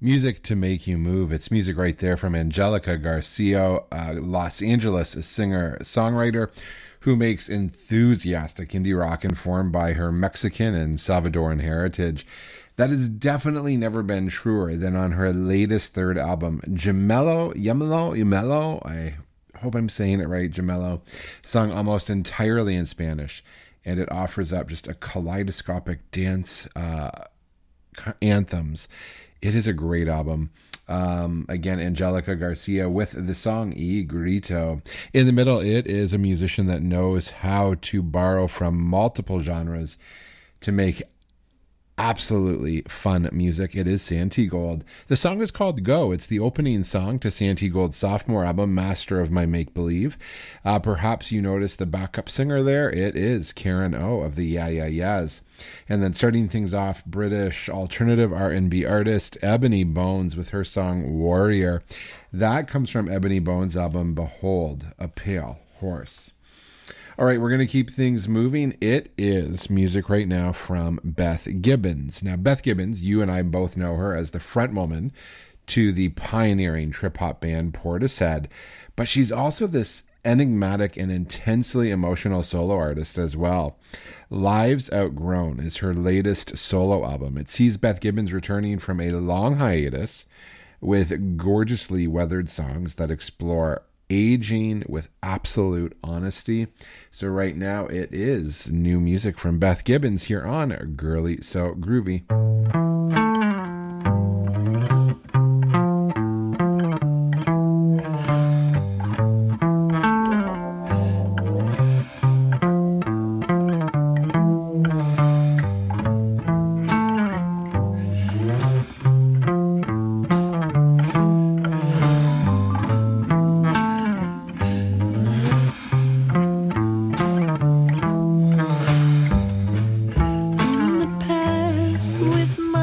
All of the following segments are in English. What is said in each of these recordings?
Music to make you move. It's music right there from Angelica Garcia, a Los Angeles singer-songwriter who makes enthusiastic indie rock informed by her Mexican and Salvadoran heritage. That has definitely never been truer than on her latest third album, Gemelo. I hope I'm saying it right, Gemelo, sung almost entirely in Spanish, and it offers up just a kaleidoscopic dance anthems. It is a great album. Again, Angelica Garcia with the song Y Grito. In the middle, it is a musician that knows how to borrow from multiple genres to make absolutely fun music. It is Santigold. The song is called Go. It's the opening song to Santigold's sophomore album, Master of My Make Believe. Perhaps you noticed the backup singer there. It is Karen O of the Yeah Yeah Yeahs. And then starting things off, British alternative R&B artist Ebony Bones with her song Warrior. That comes from Ebony Bones' album Behold a Pale Horse. All right, we're going to keep things moving. It is music right now from Beth Gibbons. Now, Beth Gibbons, you and I both know her as the frontwoman to the pioneering trip-hop band Portishead, but she's also this enigmatic and intensely emotional solo artist as well. Lives Outgrown is her latest solo album. It sees Beth Gibbons returning from a long hiatus with gorgeously weathered songs that explore aging with absolute honesty. So right now it is new music from Beth Gibbons here on Girly So Groovy. On the path with my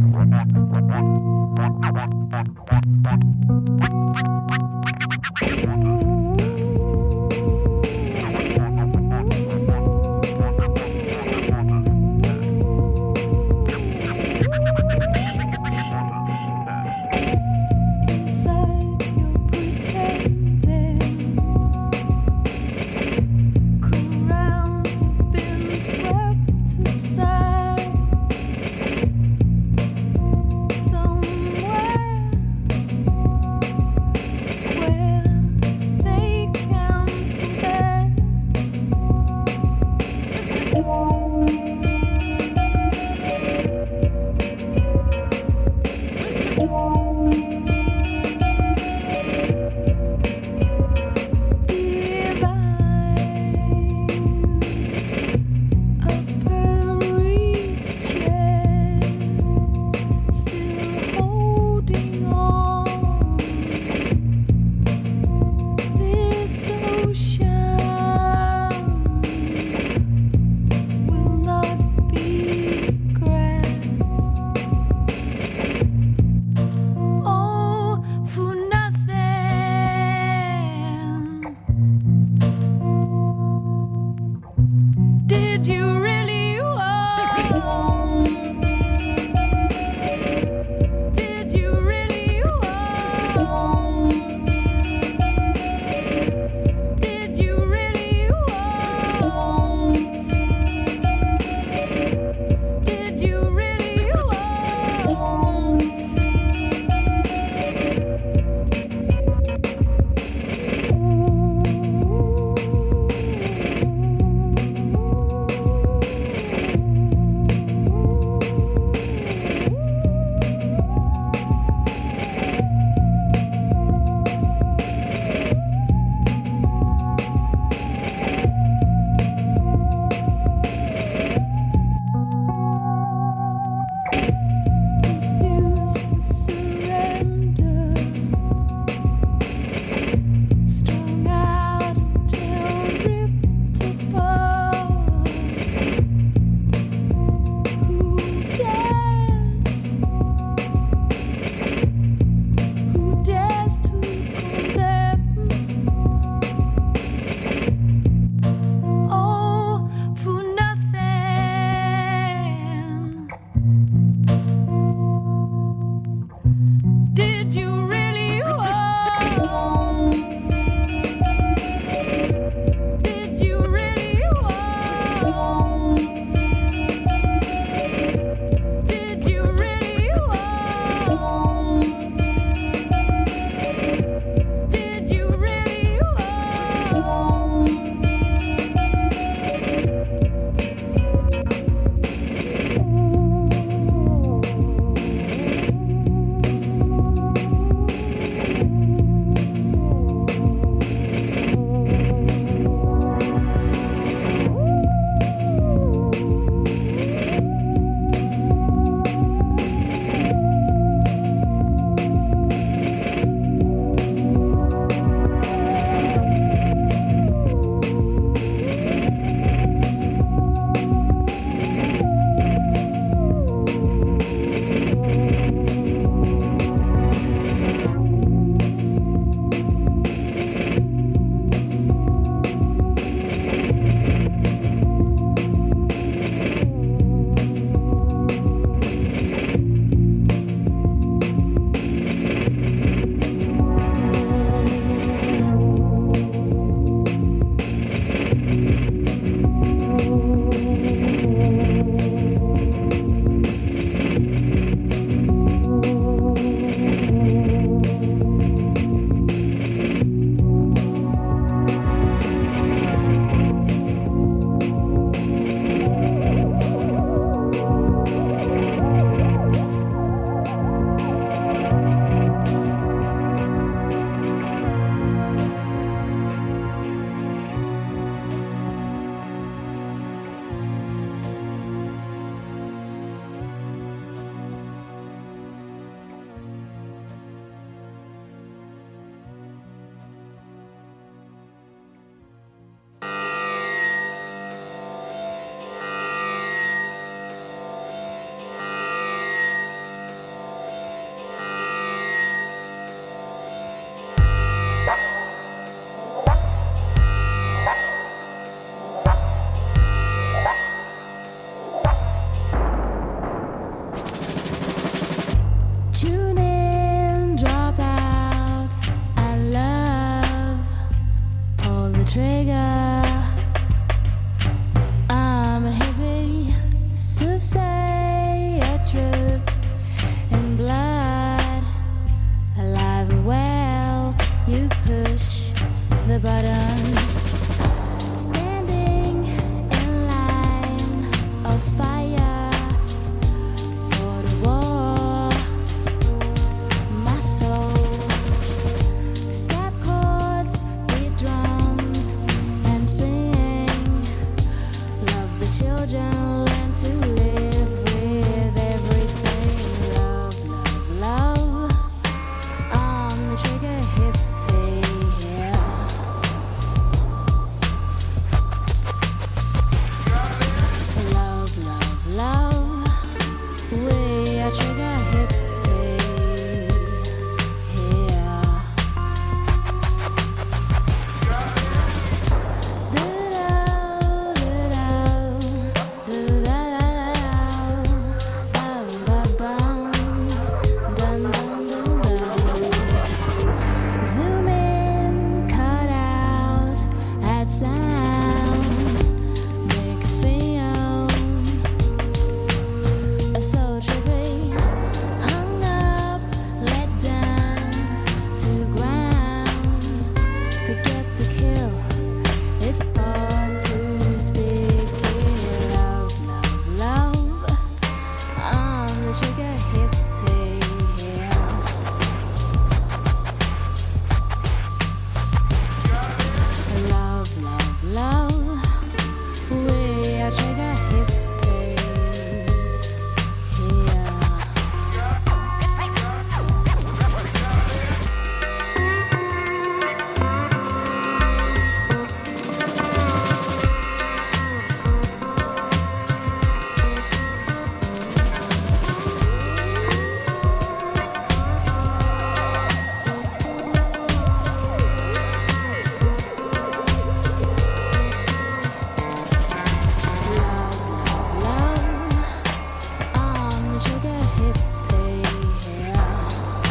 Where the buttons. Standing in line of fire for the war. My soul. Snap chords, beat drums, and sing. Love the children, learn to live with everything. Love, love, love. On the trigger, hippie, yeah. Love, love, love. We are trigger, hippie, yeah. Zoom in, cut out at sound, make a film, a soul trippy, hung up, let down to ground. Forget the kill, it's far too sticky. Love, love, love. On the trigger, hippie, yeah. Love, love, love. We are trigger, hippie, yeah. Love, love, love. On the trigger, hippie, yeah.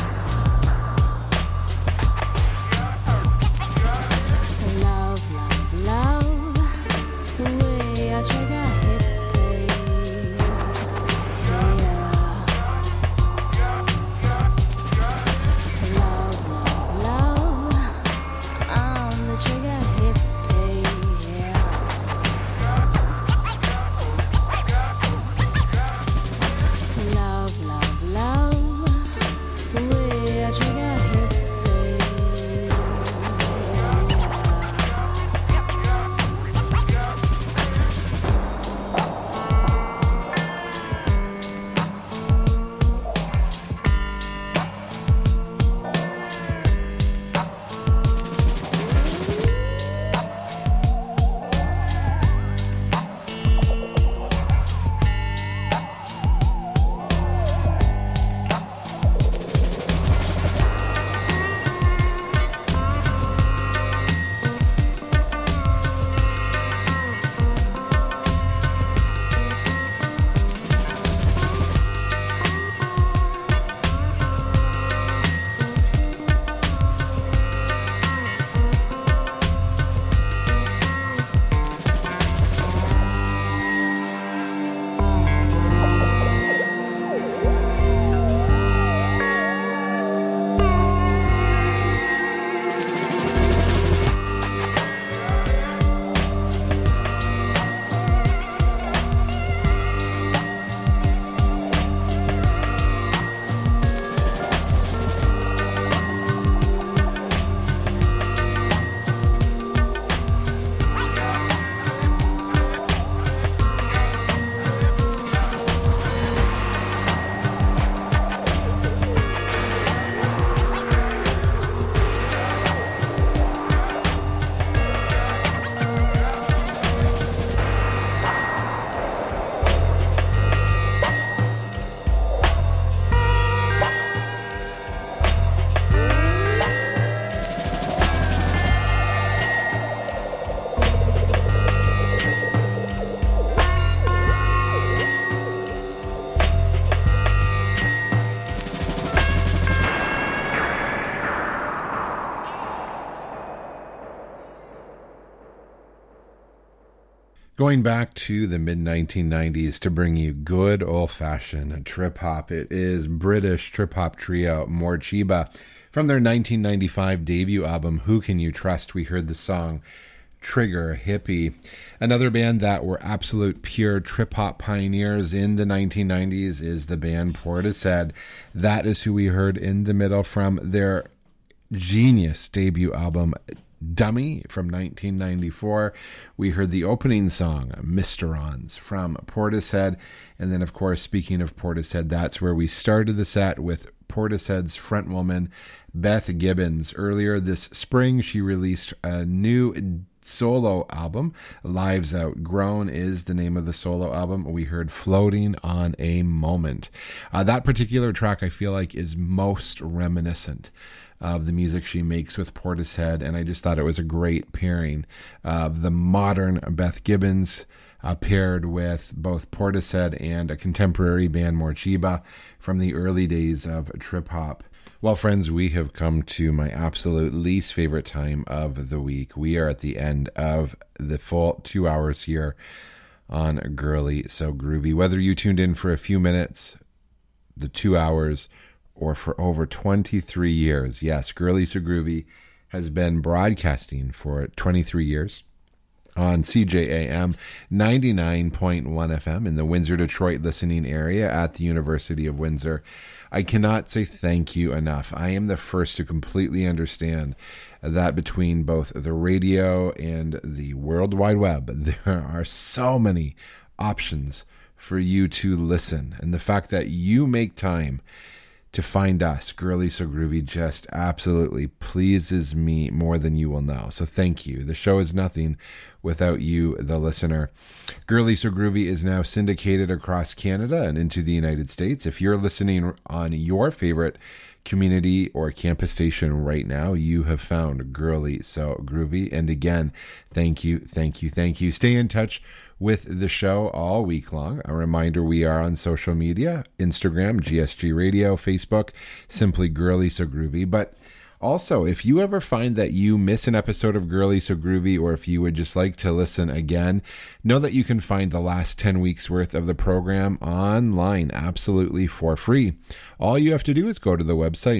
Love, love, love. We are trigger, hippie, yeah. Love, love, love. On the trigger, hippie, yeah. Love, love, love. We are trigger, hippie, yeah. Going back to the mid 1990s to bring you good old fashioned trip hop. It is British trip hop trio Morcheeba From their 1995 debut album, Who Can You Trust, we heard the song Trigger Hippie. Another band that were absolute pure trip-hop pioneers in the 1990s is the band Portishead. That is who we heard in the middle from their genius debut album, Dummy, from 1994. We heard the opening song, Mysterons, from Portishead. And then, of course, speaking of Portishead, that's where we started the set with Portishead's frontwoman, Beth Gibbons. Earlier this spring, she released a new solo album. Lives Outgrown is the name of the solo album. We heard Floating on a Moment. That particular track, I feel like, is most reminiscent of the music she makes with Portishead, and I just thought it was a great pairing of the modern Beth Gibbons paired with both Portishead and a contemporary band, Morcheeba, from the early days of trip-hop. Well, friends, we have come to my absolute least favorite time of the week. We are at the end of the full 2 hours here on Girly So Groovy. Whether you tuned in for a few minutes, the 2 hours, or for over 23 years, yes, Girly So Groovy has been broadcasting for 23 years on CJAM 99.1 FM in the Windsor, Detroit listening area at the University of Windsor. I cannot say thank you enough. I am the first to completely understand that between both the radio and the World Wide Web, there are so many options for you to listen. And the fact that you make time to find us, Girly So Groovy, just absolutely pleases me more than you will know. So thank you. The show is nothing without you, the listener. Girly So Groovy is now syndicated across Canada and into the United States. If you're listening on your favorite community or campus station right now, you have found Girly So Groovy. And again, thank you, thank you, thank you. Stay in touch with the show all week long. A reminder, we are on social media, Instagram, GSG Radio, Facebook, simply Girly So Groovy. But also, if you ever find that you miss an episode of Girly So Groovy, or if you would just like to listen again, know that you can find the last 10 weeks worth of the program online absolutely for free. All you have to do is go to the website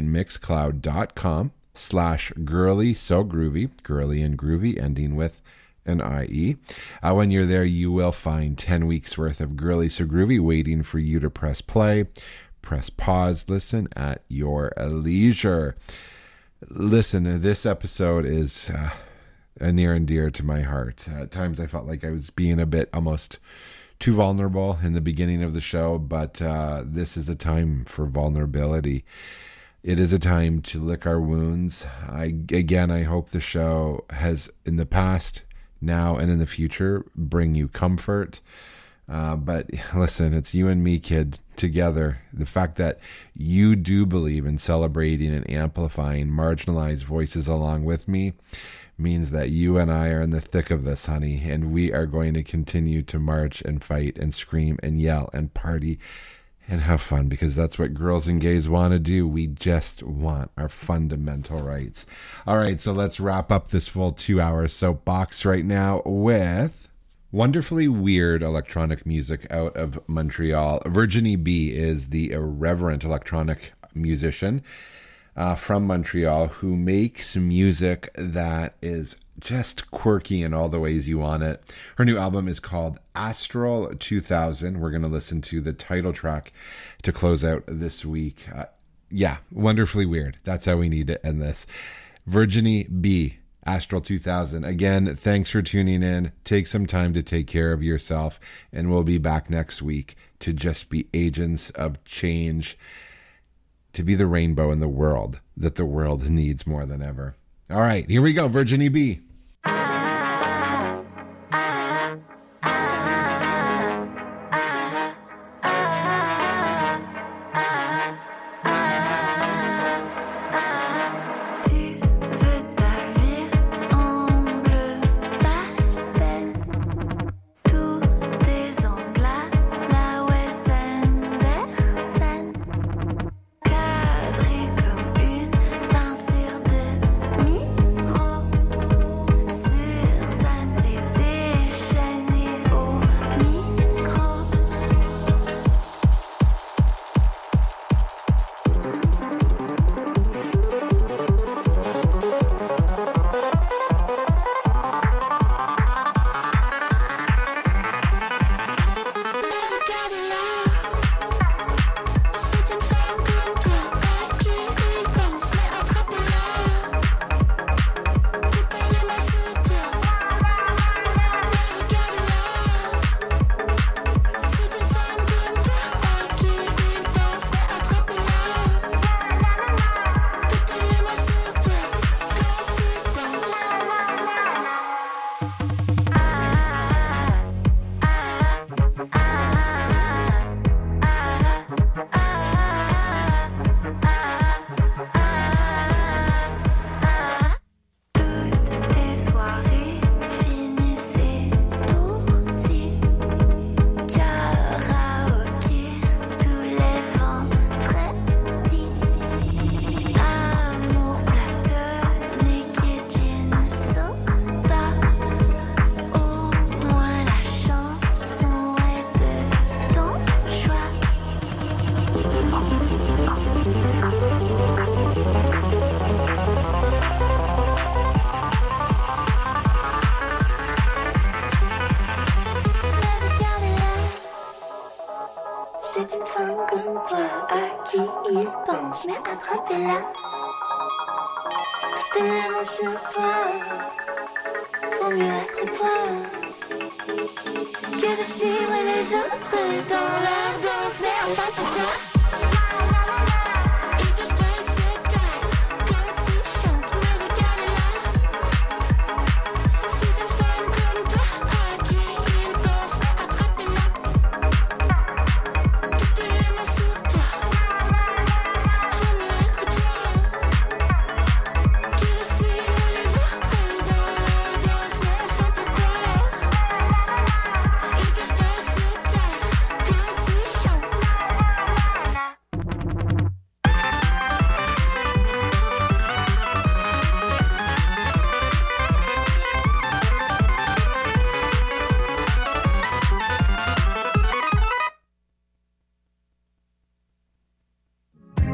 mixcloud.com/Girly So Groovy, Girly and Groovy ending with an IE. When you're there, you will find 10 weeks worth of Girly So Groovy waiting for you to press play, press pause, listen at your leisure. Listen, this episode is near and dear to my heart. At times I felt like I was being a bit almost too vulnerable in the beginning of the show, but this is a time for vulnerability. It is a time to lick our wounds. I hope the show has, in the past, now and in the future, bring you comfort. But listen, it's you and me, kid, together. The fact that you do believe in celebrating and amplifying marginalized voices along with me means that you and I are in the thick of this, honey, and we are going to continue to march and fight and scream and yell and party and have fun, because that's what girls and gays want to do. We just want our fundamental rights. All right, so let's wrap up this full 2 hour soapbox right now with wonderfully weird electronic music out of Montreal. Virginie B is the irreverent electronic musician from Montreal who makes music that is just quirky in all the ways you want it. Her new album is called Astral 2000. We're going to listen to the title track to close out this week. Wonderfully weird. That's how we need to end this. Virginie B, Astral 2000. Again, thanks for tuning in. Take some time to take care of yourself, and we'll be back next week to just be agents of change, to be the rainbow in the world that the world needs more than ever. All right, here we go, Virginie B. pense, mais attrapez-la. Tout élément sur toi, pour mieux être toi. Que de suivre les autres dans leur danse, mais enfin pourquoi?